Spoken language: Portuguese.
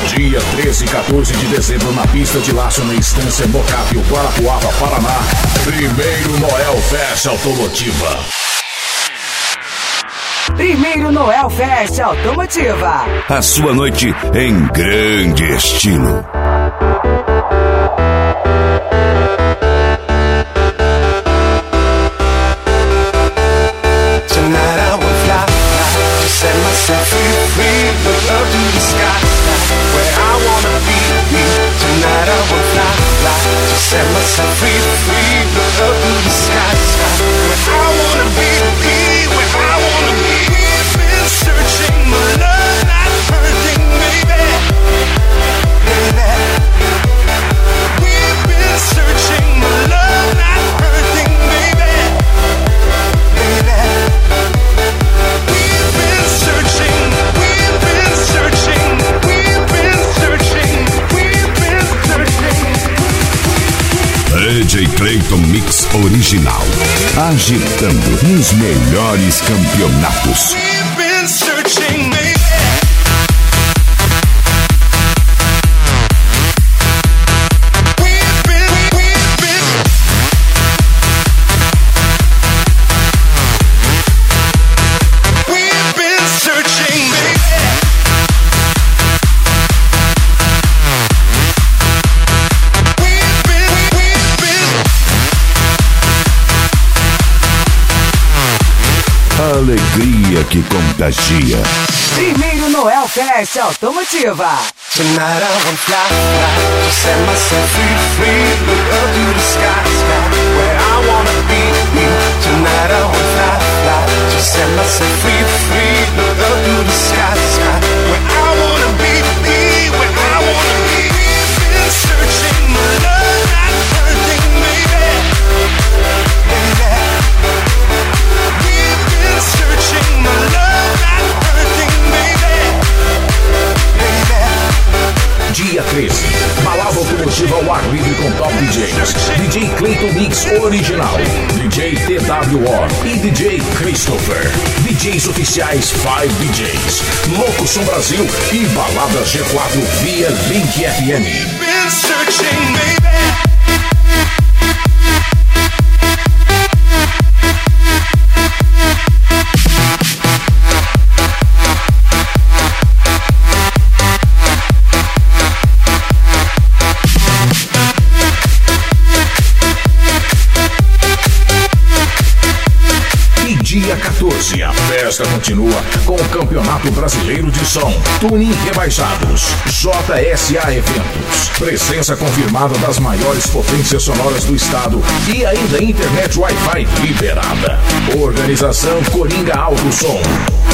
Dia 13 e 14 de dezembro na pista de Laço na Estância Mocapio, Guarapuava, Paraná. Primeiro Noel Fest Automotiva. Primeiro Noel Fest Automotiva. A sua noite em grande estilo. Tonight I will fly, to set myself free, look up to the sky, where I wanna be. Tonight I will fly, to set myself free, look up to the sky, where I wanna be, where I wanna be. We've been searching my love, not hurting, baby. We've been searching my love, not hurting, baby. We've been searching, we've been searching, we've been searching, we've been searching. DJ Clayton Mix Original, agitando nos melhores campeonatos. We've been searching, baby. Alegria que contagia. Primeiro Noel Fest Automotiva. Tonight I will fly, to set myself free, look up to the sky, where I wanna be. Tonight I will fly, to set myself free, look up to the sky, where I wanna be, where I wanna be. We've been searching my love, not hurting, baby. We've been searching my love, not hurting, baby. Dia 13, balada automotiva ao ar livre com top DJs. DJ Clayton Mix Original, DJ TWO e DJ Christopher. DJs oficiais 5 DJs, Louco Som Brasil e balada G4 via Link FM. Been searching, baby. Dia 14, a festa continua com o Campeonato Brasileiro de Som, Tuning Rebaixados, JSA Eventos, presença confirmada das maiores potências sonoras do estado e ainda internet Wi-Fi liberada. Organização Coringa Alto Som.